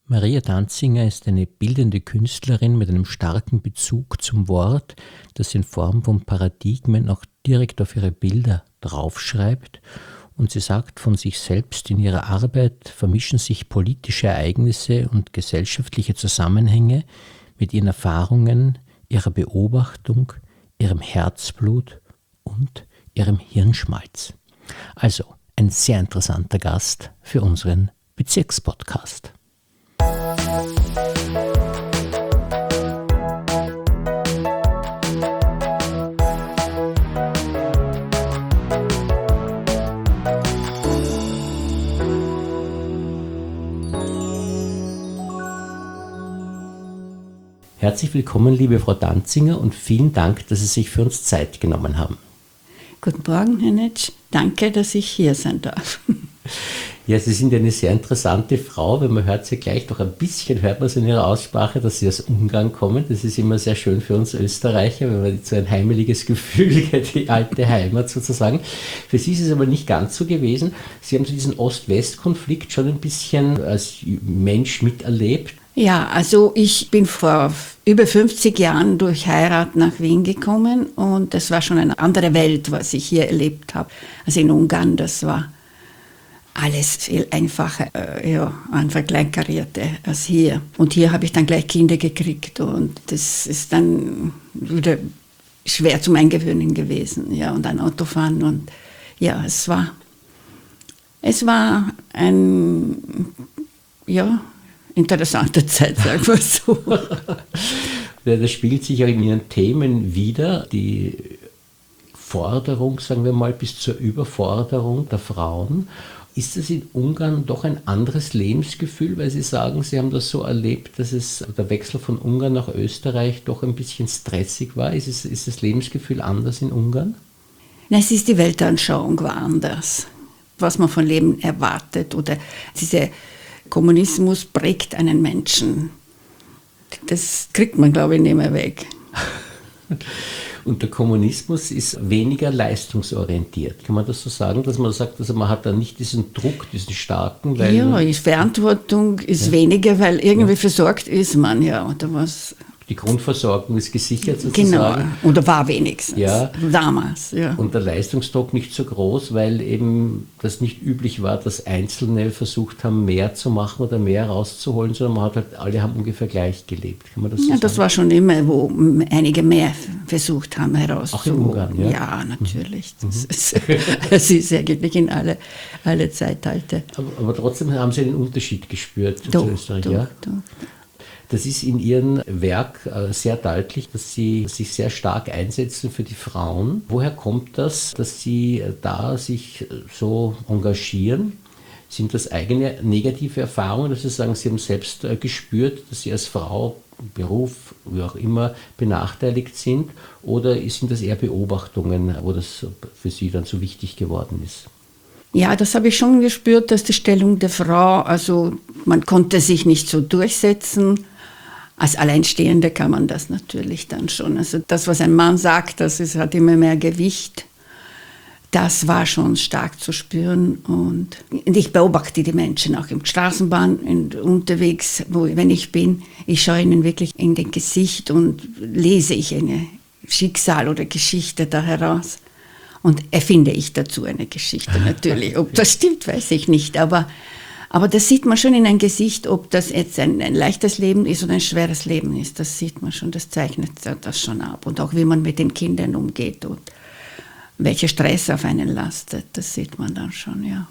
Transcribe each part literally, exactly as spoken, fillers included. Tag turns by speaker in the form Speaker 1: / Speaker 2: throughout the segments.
Speaker 1: Maria Danzinger ist eine bildende Künstlerin mit einem starken Bezug zum Wort, das sie in Form von Paradigmen auch direkt auf ihre Bilder draufschreibt. Und sie sagt von sich selbst, in ihrer Arbeit vermischen sich politische Ereignisse und gesellschaftliche Zusammenhänge mit ihren Erfahrungen, ihrer Beobachtung, ihrem Herzblut und ihrem Hirnschmalz. Also ein sehr interessanter Gast für unseren Bezirkspodcast. Herzlich willkommen, liebe Frau Danzinger, und vielen Dank, dass Sie sich für uns Zeit genommen haben.
Speaker 2: Guten Morgen, Herr Netsch. Danke, dass ich hier sein darf.
Speaker 1: Ja, Sie sind eine sehr interessante Frau, weil man hört sie gleich doch ein bisschen, hört man es in Ihrer Aussprache, dass Sie aus Ungarn kommen. Das ist immer sehr schön für uns Österreicher, wenn man so ein heimeliges Gefühl, die alte Heimat sozusagen. Für Sie ist es aber nicht ganz so gewesen. Sie haben so diesen Ost-West-Konflikt schon ein bisschen als Mensch miterlebt.
Speaker 2: Ja, also ich bin vor über fünfzig Jahren durch Heirat nach Wien gekommen und das war schon eine andere Welt, was ich hier erlebt habe. Also in Ungarn, das war alles viel einfacher, äh, ja, einfach kleinkarierte als hier. Und hier habe ich dann gleich Kinder gekriegt und das ist dann wieder schwer zum Eingewöhnen gewesen. Ja, und ein Autofahren und ja, es war, es war ein, ja, interessante Zeit, sagen wir so.
Speaker 1: Das spiegelt sich auch in Ihren Themen wider, die Forderung, sagen wir mal, bis zur Überforderung der Frauen. Ist das in Ungarn doch ein anderes Lebensgefühl, weil Sie sagen, Sie haben das so erlebt, dass es der Wechsel von Ungarn nach Österreich doch ein bisschen stressig war? Ist, es, ist das Lebensgefühl anders in Ungarn?
Speaker 2: Nein, es ist die Weltanschauung war anders, was man von Leben erwartet oder diese Kommunismus prägt einen Menschen. Das kriegt man, glaube ich, nicht mehr weg.
Speaker 1: Und der Kommunismus ist weniger leistungsorientiert. Kann man das so sagen, dass man sagt, also man hat da nicht diesen Druck, diesen starken? Weil
Speaker 2: ja, die Verantwortung ist ja weniger, weil irgendwie ja. versorgt ist man ja oder was.
Speaker 1: Die Grundversorgung ist gesichert sozusagen.
Speaker 2: Genau, oder war wenigstens,
Speaker 1: ja.
Speaker 2: damals. Ja.
Speaker 1: Und der Leistungsdruck nicht so groß, weil eben das nicht üblich war, dass Einzelne versucht haben, mehr zu machen oder mehr rauszuholen, sondern man hat halt, alle haben ungefähr gleich gelebt. Kann man das so
Speaker 2: ja,
Speaker 1: sagen?
Speaker 2: Das war schon immer, wo einige mehr versucht haben herauszuholen.
Speaker 1: Auch in Ungarn, ja?
Speaker 2: Ja, natürlich.
Speaker 1: Mhm.
Speaker 2: Das, ist, das ist eigentlich in alle, alle Zeitalter.
Speaker 1: Aber, aber trotzdem haben Sie einen Unterschied gespürt
Speaker 2: doch,
Speaker 1: zu Österreich,
Speaker 2: doch,
Speaker 1: ja?
Speaker 2: Doch.
Speaker 1: Das ist in Ihrem Werk sehr deutlich, dass Sie sich sehr stark einsetzen für die Frauen. Woher kommt das, dass Sie da sich so engagieren? Sind das eigene negative Erfahrungen, dass Sie sagen, Sie haben selbst gespürt, dass Sie als Frau, Beruf, wie auch immer, benachteiligt sind? Oder sind das eher Beobachtungen, wo das für Sie dann so wichtig geworden ist?
Speaker 2: Ja, das habe ich schon gespürt, dass die Stellung der Frau, also man konnte sich nicht so durchsetzen. Als Alleinstehende kann man das natürlich dann schon. Also das, was ein Mann sagt, das ist, hat immer mehr Gewicht. Das war schon stark zu spüren. Und ich beobachte die Menschen auch im Straßenbahn und unterwegs, wo, wenn ich bin. Ich schaue ihnen wirklich in das Gesicht und lese ich ein Schicksal oder Geschichte da heraus. Und erfinde ich dazu eine Geschichte natürlich. Ob das stimmt, weiß ich nicht. Aber, aber das sieht man schon in ein Gesicht, ob das jetzt ein, ein leichtes Leben ist oder ein schweres Leben ist. Das sieht man schon, das zeichnet das schon ab. Und auch wie man mit den Kindern umgeht und welcher Stress auf einen lastet, das sieht man dann schon, ja.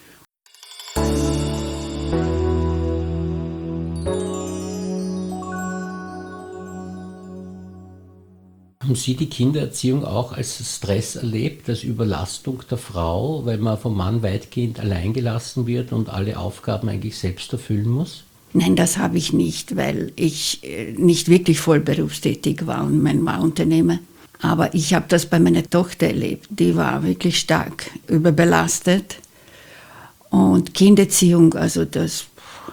Speaker 1: Haben Sie die Kindererziehung auch als Stress erlebt, als Überlastung der Frau, weil man vom Mann weitgehend allein gelassen wird und alle Aufgaben eigentlich selbst erfüllen muss?
Speaker 2: Nein, das habe ich nicht, weil ich nicht wirklich voll berufstätig war und mein Mann Unternehmer. Aber ich habe das bei meiner Tochter erlebt. Die war wirklich stark überbelastet. Und Kindererziehung, also das...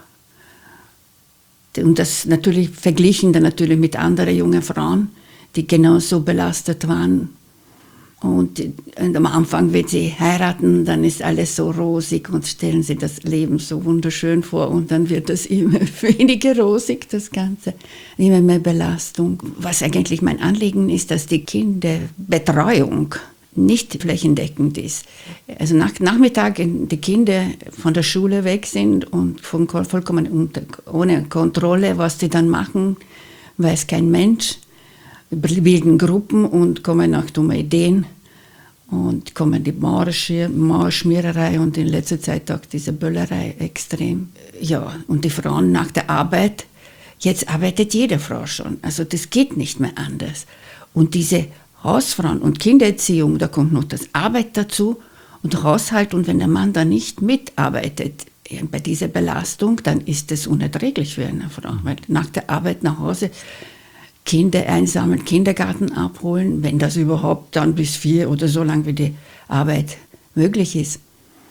Speaker 2: Und das natürlich verglichen dann natürlich mit anderen jungen Frauen, die genauso belastet waren. Und, und am Anfang, wenn sie heiraten, dann ist alles so rosig und stellen sie das Leben so wunderschön vor und dann wird das immer weniger rosig, das Ganze, immer mehr Belastung. Was eigentlich mein Anliegen ist, dass die Kinderbetreuung nicht flächendeckend ist. Also nach Nachmittag die Kinder von der Schule weg sind und von, vollkommen unter, ohne Kontrolle, was die dann machen, weiß kein Mensch. Bilden Gruppen und kommen auf dumme Ideen und kommen die Mauerschmiererei und in letzter Zeit auch diese Böllerei extrem. Ja, und die Frauen nach der Arbeit, jetzt arbeitet jede Frau schon, also das geht nicht mehr anders. Und diese Hausfrauen und Kindererziehung, da kommt noch das Arbeit dazu und Haushalt und wenn der Mann da nicht mitarbeitet, bei dieser Belastung, dann ist es unerträglich für eine Frau, weil nach der Arbeit nach Hause Kinder einsammeln, Kindergarten abholen, wenn das überhaupt dann bis vier oder so lange wie die Arbeit möglich ist.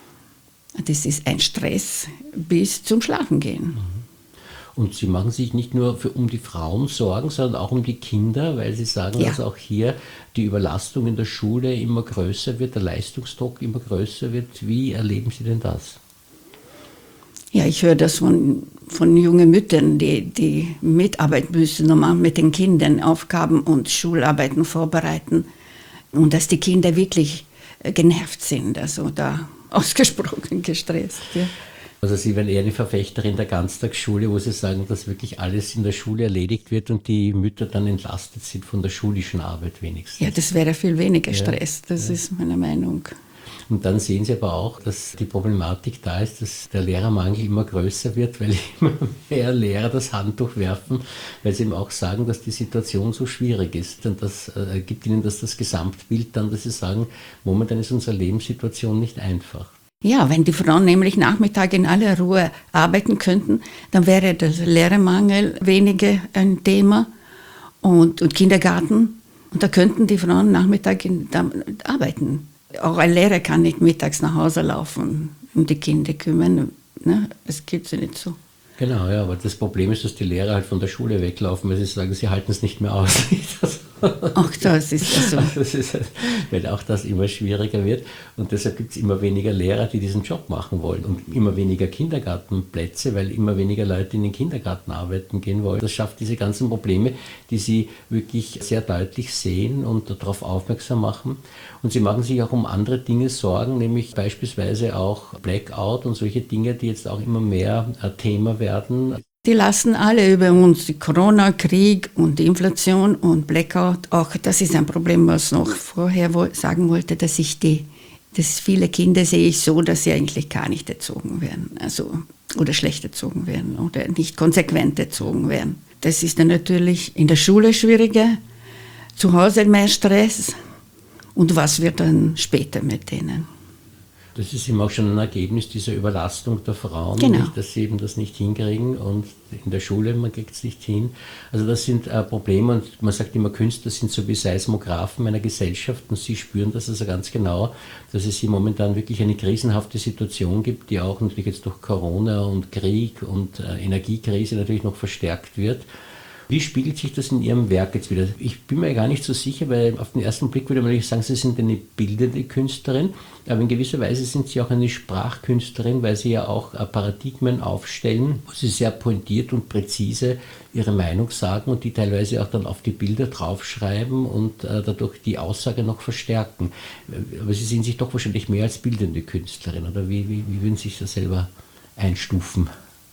Speaker 2: Das ist ein Stress bis zum Schlafengehen.
Speaker 1: Und Sie machen sich nicht nur für, um die Frauen Sorgen, sondern auch um die Kinder, weil Sie sagen, ja, dass auch hier die Überlastung in der Schule immer größer wird, der Leistungsdruck immer größer wird. Wie erleben Sie denn das?
Speaker 2: Ja, ich höre das von, von jungen Müttern, die, die mitarbeiten müssen, normal mit den Kindern Aufgaben und Schularbeiten vorbereiten. Und dass die Kinder wirklich genervt sind, also da ausgesprochen gestresst. Ja.
Speaker 1: Also Sie wären eher eine Verfechterin der Ganztagsschule, wo Sie sagen, dass wirklich alles in der Schule erledigt wird und die Mütter dann entlastet sind von der schulischen Arbeit wenigstens.
Speaker 2: Ja, das wäre viel weniger Stress, das
Speaker 1: ja.
Speaker 2: ist meine Meinung.
Speaker 1: Und dann sehen Sie aber auch, dass die Problematik da ist, dass der Lehrermangel immer größer wird, weil immer mehr Lehrer das Handtuch werfen, weil sie eben auch sagen, dass die Situation so schwierig ist. Und das äh, gibt ihnen das, das Gesamtbild dann, dass sie sagen, momentan ist unsere Lebenssituation nicht einfach.
Speaker 2: Ja, wenn die Frauen nämlich Nachmittag in aller Ruhe arbeiten könnten, dann wäre der Lehrermangel weniger ein Thema und, und Kindergarten. Und da könnten die Frauen Nachmittag in, da, arbeiten. Auch ein Lehrer kann nicht mittags nach Hause laufen, um die Kinder kümmern. Ne? Das geht ja nicht so.
Speaker 1: Genau, ja, aber das Problem ist, dass die Lehrer halt von der Schule weglaufen, weil sie sagen, sie halten es nicht mehr aus.
Speaker 2: Ach, das ist ja so.
Speaker 1: Das ist halt, weil auch das immer schwieriger wird und deshalb gibt es immer weniger Lehrer, die diesen Job machen wollen und immer weniger Kindergartenplätze, weil immer weniger Leute in den Kindergarten arbeiten gehen wollen. Das schafft diese ganzen Probleme, die Sie wirklich sehr deutlich sehen und darauf aufmerksam machen. Und Sie machen sich auch um andere Dinge Sorgen, nämlich beispielsweise auch Blackout und solche Dinge, die jetzt auch immer mehr Thema werden.
Speaker 2: Die lassen alle über uns, die Corona, Krieg und die Inflation und Blackout. Auch das ist ein Problem, was ich noch vorher sagen wollte, dass ich die, dass viele Kinder sehe ich so, dass sie eigentlich gar nicht erzogen werden, also oder schlecht erzogen werden oder nicht konsequent erzogen werden. Das ist dann natürlich in der Schule schwieriger, zu Hause mehr Stress und was wird dann später mit denen?
Speaker 1: Das ist eben auch schon ein Ergebnis dieser Überlastung der Frauen,
Speaker 2: genau.
Speaker 1: nicht, dass sie eben das nicht hinkriegen und in der Schule, man kriegt es nicht hin. Also das sind äh, Probleme und man sagt immer, Künstler sind so wie Seismographen einer Gesellschaft und sie spüren das also ganz genau, dass es hier momentan wirklich eine krisenhafte Situation gibt, die auch natürlich jetzt durch Corona und Krieg und äh, Energiekrise natürlich noch verstärkt wird. Wie spiegelt sich das in Ihrem Werk jetzt wieder? Ich bin mir gar nicht so sicher, weil auf den ersten Blick würde man nicht sagen, Sie sind eine bildende Künstlerin, aber in gewisser Weise sind Sie auch eine Sprachkünstlerin, weil Sie ja auch Paradigmen aufstellen, wo Sie sehr pointiert und präzise Ihre Meinung sagen und die teilweise auch dann auf die Bilder draufschreiben und äh, dadurch die Aussage noch verstärken. Aber Sie sehen sich doch wahrscheinlich mehr als bildende Künstlerin, oder wie, wie, wie würden Sie sich das selber einstufen?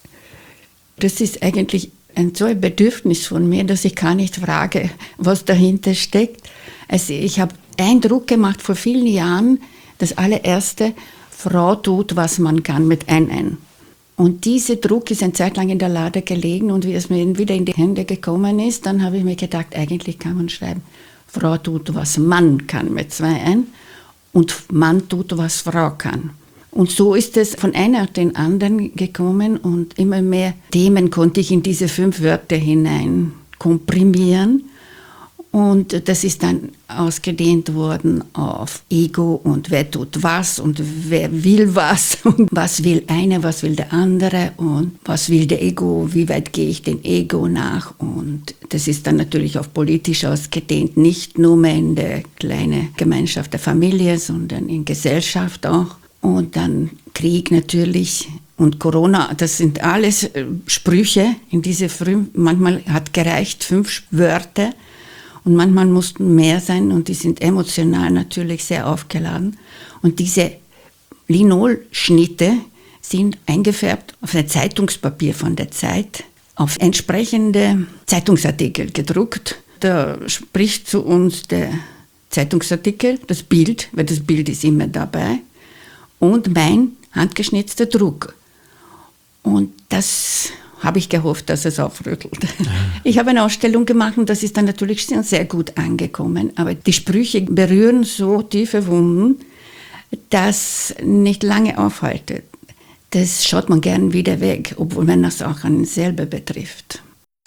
Speaker 2: Das ist eigentlich ein so ein Bedürfnis von mir, dass ich gar nicht frage, was dahinter steckt. Also ich habe Eindruck gemacht vor vielen Jahren, das allererste, Frau tut, was man kann mit ein ein. Und dieser Druck ist eine Zeit lang in der Lade gelegen und wie es mir wieder in die Hände gekommen ist, dann habe ich mir gedacht, eigentlich kann man schreiben, Frau tut, was Mann kann mit zwei ein und Mann tut, was Frau kann. Und so ist es von einer auf den anderen gekommen und immer mehr Themen konnte ich in diese fünf Wörter hinein komprimieren. Und das ist dann ausgedehnt worden auf Ego und wer tut was und wer will was und was will einer, was will der andere und was will der Ego, wie weit gehe ich dem Ego nach, und das ist dann natürlich auch politisch ausgedehnt, nicht nur mehr in der kleinen Gemeinschaft der Familie, sondern in Gesellschaft auch. Und dann Krieg natürlich und Corona, das sind alles Sprüche in diese früh, manchmal hat gereicht fünf Wörter und manchmal mussten mehr sein und die sind emotional natürlich sehr aufgeladen. Und diese Linolschnitte sind eingefärbt auf ein Zeitungspapier von der Zeit, auf entsprechende Zeitungsartikel gedruckt. Da spricht zu uns der Zeitungsartikel, das Bild, weil das Bild ist immer dabei, und mein handgeschnitzter Druck. Und das habe ich gehofft, dass es aufrüttelt. Ich habe eine Ausstellung gemacht und das ist dann natürlich sehr gut angekommen. Aber die Sprüche berühren so tiefe Wunden, dass nicht lange aufhaltet. Das schaut man gern wieder weg, obwohl man das auch einen selber betrifft.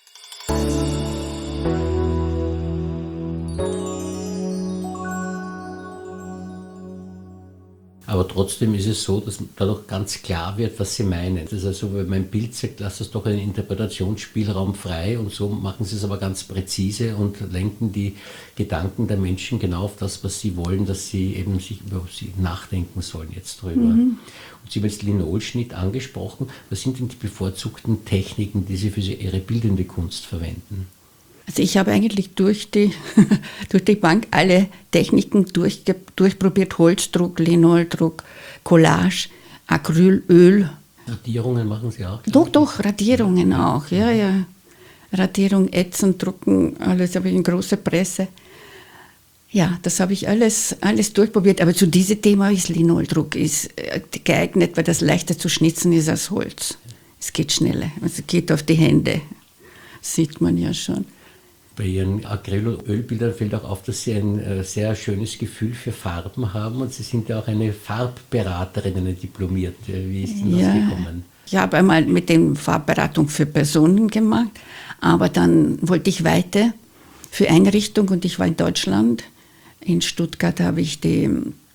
Speaker 1: Aber trotzdem ist es so, dass dadurch ganz klar wird, was Sie meinen. Das ist also, wenn mein Bild sagt, lasst es doch einen Interpretationsspielraum frei, und so machen Sie es aber ganz präzise und lenken die Gedanken der Menschen genau auf das, was Sie wollen, dass sie eben sich über sie nachdenken sollen jetzt drüber. Mhm. Und Sie haben jetzt Linolschnitt angesprochen. Was sind denn die bevorzugten Techniken, die Sie für Ihre bildende Kunst verwenden?
Speaker 2: Also ich habe eigentlich durch die, durch die Bank alle Techniken durch, durchprobiert. Holzdruck, Linoldruck, Collage, Acrylöl.
Speaker 1: Radierungen machen Sie auch?
Speaker 2: Doch, doch, Radierungen auch. Ja, ja. Radierung, Ätzen, Drucken, alles habe ich in großer Presse. Ja, das habe ich alles, alles durchprobiert. Aber zu diesem Thema ist Linoldruck ist geeignet, weil das leichter zu schnitzen ist als Holz. Es geht schneller, also geht auf die Hände. Das sieht man ja schon.
Speaker 1: Bei Ihren Acrylölbildern fällt auch auf, dass Sie ein äh, sehr schönes Gefühl für Farben haben, und Sie sind ja auch eine Farbberaterin, eine Diplomierte. Wie ist denn das
Speaker 2: ja,
Speaker 1: gekommen?
Speaker 2: Ich habe einmal mit dem Farbberatung für Personen gemacht, aber dann wollte ich weiter für Einrichtung und ich war in Deutschland. In Stuttgart habe ich das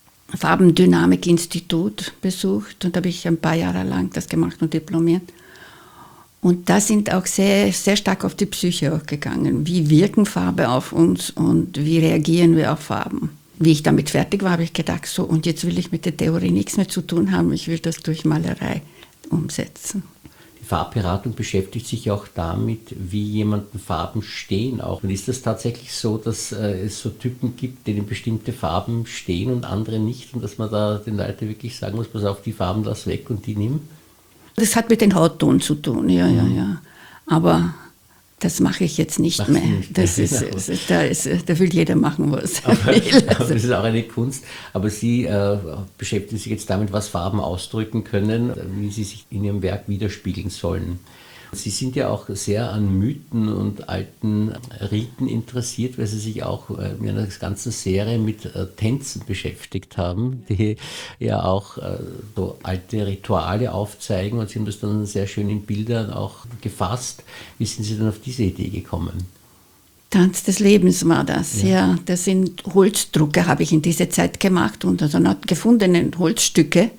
Speaker 2: Farbendynamik-Institut besucht und habe ich ein paar Jahre lang das gemacht und diplomiert. Und da sind auch sehr, sehr stark auf die Psyche auch gegangen. Wie wirken Farbe auf uns und wie reagieren wir auf Farben? Wie ich damit fertig war, habe ich gedacht, so, und jetzt will ich mit der Theorie nichts mehr zu tun haben. Ich will das durch Malerei umsetzen.
Speaker 1: Die Farbberatung beschäftigt sich auch damit, wie jemanden Farben stehen auch. Und ist das tatsächlich so, dass äh, es so Typen gibt, denen bestimmte Farben stehen und andere nicht? Und dass man da den Leuten wirklich sagen muss, pass auf, die Farben lass weg und die nimm?
Speaker 2: Das hat mit dem Hautton zu tun, ja, ja, ja. Aber das mache ich jetzt nicht Mach's mehr. Nicht. Das ist, ist, da, ist, da will jeder machen, was er
Speaker 1: aber,
Speaker 2: will. Also.
Speaker 1: Aber das ist auch eine Kunst. Aber Sie äh, beschäftigen sich jetzt damit, was Farben ausdrücken können, wie sie sich in Ihrem Werk widerspiegeln sollen. Sie sind ja auch sehr an Mythen und alten Riten interessiert, weil Sie sich auch in einer ganzen Serie mit Tänzen beschäftigt haben, die ja auch so alte Rituale aufzeigen, und Sie haben das dann sehr schön in Bildern auch gefasst. Wie sind Sie dann auf diese Idee gekommen?
Speaker 2: Tanz des Lebens war das, ja. ja. Das sind Holzdrucke, habe ich in dieser Zeit gemacht, und also gefundene Holzstücke.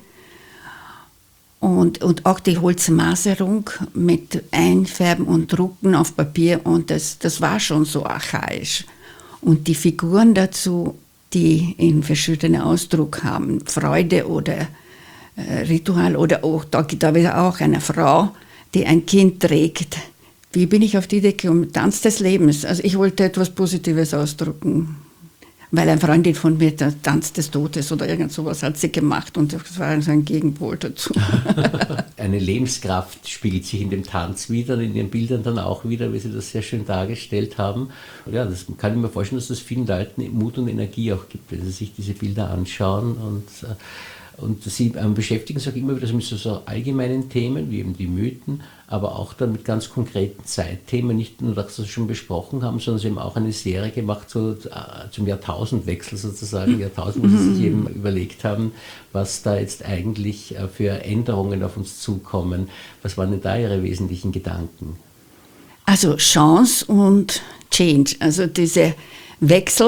Speaker 2: Und, und auch die Holzmaserung mit Einfärben und Drucken auf Papier, und das, das war schon so archaisch. Und die Figuren dazu, die in verschiedenen Ausdruck haben, Freude oder äh, Ritual, oder auch, da gibt es auch eine Frau, die ein Kind trägt. Wie bin ich auf die Idee gekommen? Tanz des Lebens. Also ich wollte etwas Positives ausdrucken. Weil eine Freundin von mir, der Tanz des Todes oder irgend sowas hat sie gemacht, und das war so ein Gegenpol dazu.
Speaker 1: Eine Lebenskraft spiegelt sich in dem Tanz wieder, in den Bildern dann auch wieder, wie Sie das sehr schön dargestellt haben. Und ja, das kann ich mir vorstellen, dass das vielen Leuten Mut und Energie auch gibt, wenn sie sich diese Bilder anschauen. Und, und Sie beschäftigen sich auch immer wieder mit so, so allgemeinen Themen, wie eben die Mythen, aber auch dann mit ganz konkreten Zeitthemen, nicht nur, dass wir das schon besprochen haben, sondern Sie haben auch eine Serie gemacht so, zum Jahrtausendwechsel sozusagen, Jahrtausend, wo Sie sich eben überlegt haben, was da jetzt eigentlich für Änderungen auf uns zukommen. Was waren denn da Ihre wesentlichen Gedanken?
Speaker 2: Also Chance und Change, also diese Wechsel,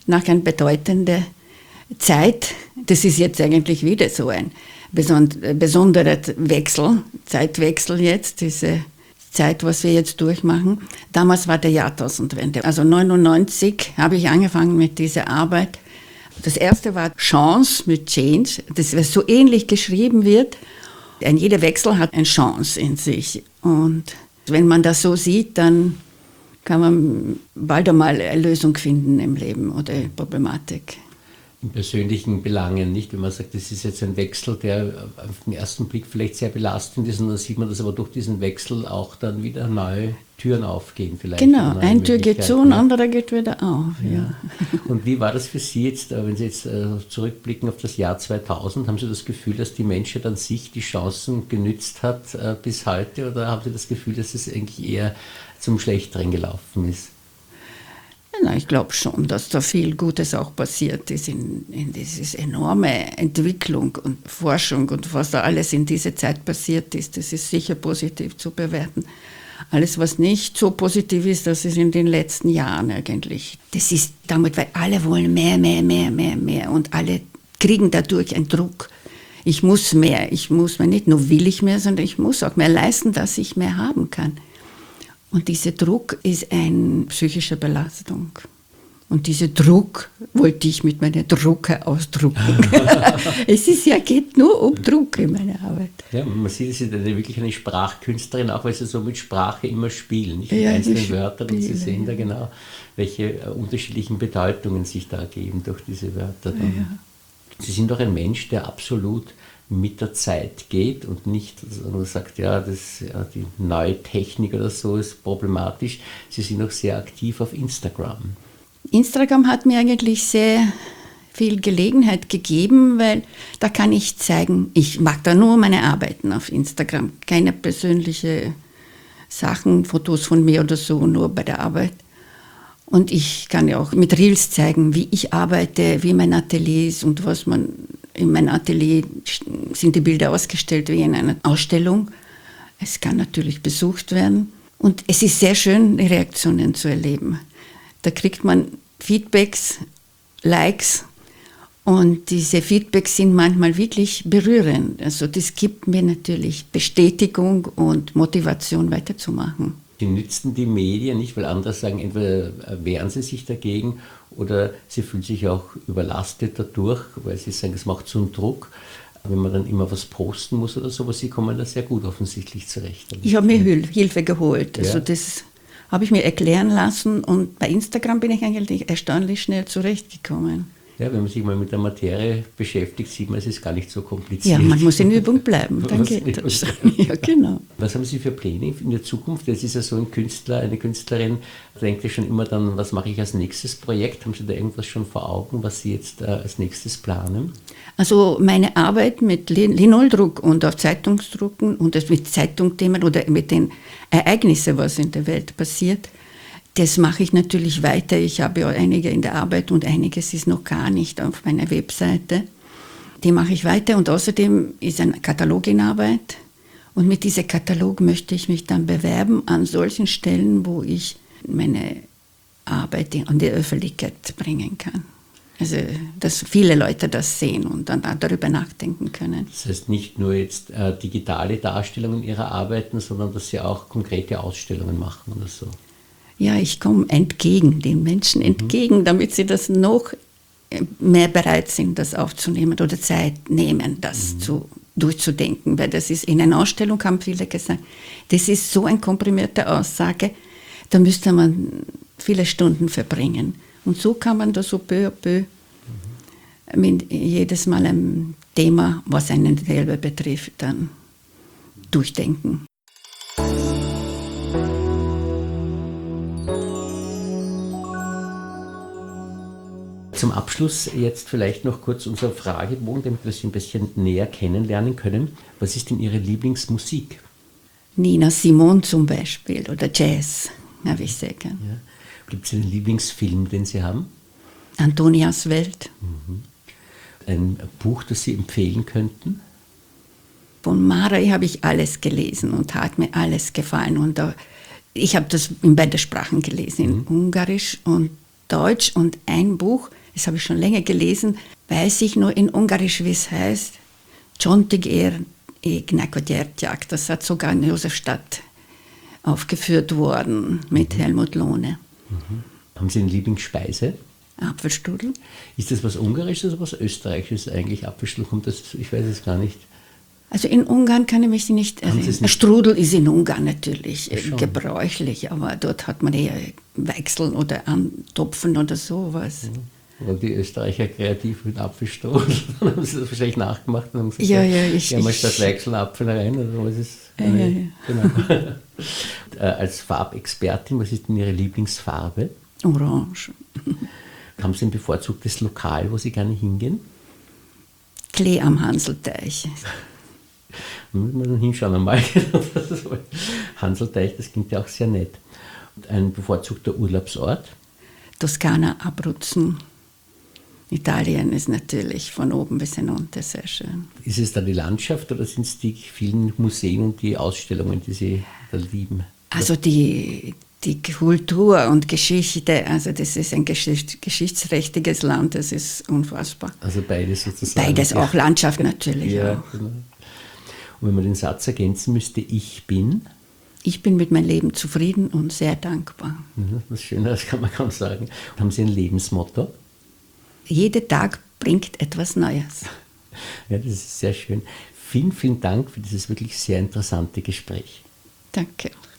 Speaker 2: nach einer bedeutenden Zeit, das ist jetzt eigentlich wieder so ein besonderer Wechsel, Zeitwechsel jetzt, diese Zeit, was wir jetzt durchmachen. Damals war der Jahrtausendwende. Also neunundneunzig habe ich angefangen mit dieser Arbeit. Das erste war Chance mit Change, das so ähnlich geschrieben wird. Ein jeder Wechsel hat eine Chance in sich. Und wenn man das so sieht, dann kann man bald einmal eine Lösung finden im Leben oder eine Problematik.
Speaker 1: In persönlichen Belangen, nicht? Wenn man sagt, das ist jetzt ein Wechsel, der auf den ersten Blick vielleicht sehr belastend ist, und dann sieht man, dass aber durch diesen Wechsel auch dann wieder neue Türen aufgehen vielleicht.
Speaker 2: Genau, eine Tür geht zu und andere geht wieder auf. Ja.
Speaker 1: Ja. Und wie war das für Sie jetzt, wenn Sie jetzt zurückblicken auf das Jahr zweitausend, haben Sie das Gefühl, dass die Menschheit an sich die Chancen genützt hat äh, bis heute, oder haben Sie das Gefühl, dass es eigentlich eher zum Schlechteren gelaufen ist?
Speaker 2: Na, ich glaube schon, dass da viel Gutes auch passiert ist in, in diese enorme Entwicklung und Forschung und was da alles in dieser Zeit passiert ist. Das ist sicher positiv zu bewerten. Alles, was nicht so positiv ist, das ist in den letzten Jahren eigentlich. Das ist damit, weil alle wollen mehr, mehr, mehr, mehr, mehr und alle kriegen dadurch einen Druck. Ich muss mehr, ich muss mehr, nicht nur will ich mehr, sondern ich muss auch mehr leisten, dass ich mehr haben kann. Und dieser Druck ist eine psychische Belastung. Und diesen Druck wollte ich mit meiner Drucker ausdrucken. Es ist ja, geht nur um Druck in meiner Arbeit.
Speaker 1: Ja, man sieht, Sie sind wirklich eine Sprachkünstlerin, auch weil Sie so mit Sprache immer spielen, nicht mit
Speaker 2: ja,
Speaker 1: einzelnen Wörtern. Und Sie sehen da genau, welche äh, unterschiedlichen Bedeutungen sich da ergeben durch diese Wörter. Ja. Sie sind doch ein Mensch, der absolut mit der Zeit geht und nicht sondern sagt, ja, das, ja, die neue Technik oder so ist problematisch. Sie sind auch sehr aktiv auf Instagram.
Speaker 2: Instagram hat mir eigentlich sehr viel Gelegenheit gegeben, weil da kann ich zeigen, ich mag da nur meine Arbeiten auf Instagram, keine persönliche Sachen, Fotos von mir oder so, nur bei der Arbeit. Und ich kann ja auch mit Reels zeigen, wie ich arbeite, wie mein Atelier ist und was man in meinem Atelier sind die Bilder ausgestellt wie in einer Ausstellung. Es kann natürlich besucht werden. Und es ist sehr schön, die Reaktionen zu erleben. Da kriegt man Feedbacks, Likes und diese Feedbacks sind manchmal wirklich berührend. Also das gibt mir natürlich Bestätigung und Motivation weiterzumachen.
Speaker 1: Sie nützen die Medien nicht, weil andere sagen, entweder wehren sie sich dagegen oder sie fühlen sich auch überlastet dadurch, weil sie sagen, es macht so einen Druck, wenn man dann immer was posten muss oder so, aber Sie kommen da sehr gut offensichtlich zurecht.
Speaker 2: Ich habe mir Hilfe geholt, also ja. Das habe ich mir erklären lassen und bei Instagram bin ich eigentlich erstaunlich schnell zurechtgekommen.
Speaker 1: Ja, wenn man sich mal mit der Materie beschäftigt, sieht man, es ist gar nicht so kompliziert.
Speaker 2: Ja, man muss in Übung bleiben, dann geht das. Ja, genau.
Speaker 1: Was haben Sie für Pläne in der Zukunft? Jetzt ist ja so ein Künstler, eine Künstlerin, denkt ja schon immer dann, was mache ich als nächstes Projekt? Haben Sie da irgendwas schon vor Augen, was Sie jetzt äh, als nächstes planen?
Speaker 2: Also meine Arbeit mit Linoldruck und auf Zeitungsdrucken und mit Zeitungsthemen oder mit den Ereignissen, was in der Welt passiert, das mache ich natürlich weiter. Ich habe ja einige in der Arbeit und einiges ist noch gar nicht auf meiner Webseite. Die mache ich weiter und außerdem ist ein Katalog in Arbeit. Und mit diesem Katalog möchte ich mich dann bewerben an solchen Stellen, wo ich meine Arbeit an die Öffentlichkeit bringen kann. Also, dass viele Leute das sehen und dann darüber nachdenken können.
Speaker 1: Das heißt nicht nur jetzt äh, digitale Darstellungen Ihrer Arbeiten, sondern dass Sie auch konkrete Ausstellungen machen oder so.
Speaker 2: Ja, ich komme entgegen, den Menschen entgegen, mhm. damit sie das noch mehr bereit sind, das aufzunehmen oder Zeit nehmen, das mhm. zu, durchzudenken. Weil das ist, in einer Ausstellung haben viele gesagt, das ist so eine komprimierte Aussage, da müsste man viele Stunden verbringen. Und so kann man das so peu à peu mhm. mit jedes Mal ein Thema, was einen selber betrifft, dann durchdenken.
Speaker 1: Zum Abschluss jetzt vielleicht noch kurz unser Fragebogen, damit wir Sie ein bisschen näher kennenlernen können. Was ist denn Ihre Lieblingsmusik?
Speaker 2: Nina Simone zum Beispiel oder Jazz, habe ich sehr gern.
Speaker 1: Ja. Gibt es einen Lieblingsfilm, den Sie haben?
Speaker 2: Antonias Welt.
Speaker 1: Mhm. Ein Buch, das Sie empfehlen könnten?
Speaker 2: Von Marey habe ich alles gelesen und hat mir alles gefallen. Und da, ich habe das in beiden Sprachen gelesen, in mhm. Ungarisch und Deutsch. Und ein Buch, das habe ich schon länger gelesen, weiß ich nur in Ungarisch, wie es heißt, Csontig ér égnek a gyertyák. Das hat sogar in Josefstadt aufgeführt worden mit mhm. Helmut Lohne.
Speaker 1: Mhm. Haben Sie eine Lieblingsspeise?
Speaker 2: Apfelstrudel.
Speaker 1: Ist das was Ungarisches oder was Österreichisches eigentlich? Apfelstrudel kommt das, ich weiß es gar nicht.
Speaker 2: Also in Ungarn kann ich mich nicht erinnern. Nicht? Strudel ist in Ungarn natürlich ja, gebräuchlich, aber dort hat man eher Weichsel oder Antopfen oder sowas.
Speaker 1: Ja. Und die Österreicher kreativ mit Apfelstrudel, dann haben sie das wahrscheinlich nachgemacht und haben gesagt,
Speaker 2: ja, ja, ich,
Speaker 1: ja, mal statt Weichsel Apfel rein. Oder was ist,
Speaker 2: ja, ja, ja.
Speaker 1: Genau. Als Farbexpertin, was ist denn Ihre Lieblingsfarbe?
Speaker 2: Orange.
Speaker 1: Haben Sie ein bevorzugtes Lokal, wo Sie gerne hingehen?
Speaker 2: Klee am Hanselteich.
Speaker 1: Da müssen wir dann hinschauen einmal. Hanselteich, das klingt ja auch sehr nett. Und ein bevorzugter Urlaubsort?
Speaker 2: Toskana, Abruzzen. Italien ist natürlich von oben bis hinunter sehr schön.
Speaker 1: Ist es da die Landschaft oder sind es die vielen Museen und die Ausstellungen, die Sie da lieben?
Speaker 2: Also die, die Kultur und Geschichte, also das ist ein geschichts- geschichtsträchtiges Land, das ist unfassbar.
Speaker 1: Also beides sozusagen.
Speaker 2: Beides,
Speaker 1: ja.
Speaker 2: Auch Landschaft natürlich.
Speaker 1: Ja,
Speaker 2: auch.
Speaker 1: Genau. Und wenn man den Satz ergänzen müsste, ich bin?
Speaker 2: Ich bin mit meinem Leben zufrieden und sehr dankbar.
Speaker 1: Was Schöneres kann man kaum sagen. Haben Sie ein Lebensmotto?
Speaker 2: Jeder Tag bringt etwas Neues.
Speaker 1: Ja, das ist sehr schön. Vielen, vielen Dank für dieses wirklich sehr interessante Gespräch.
Speaker 2: Danke.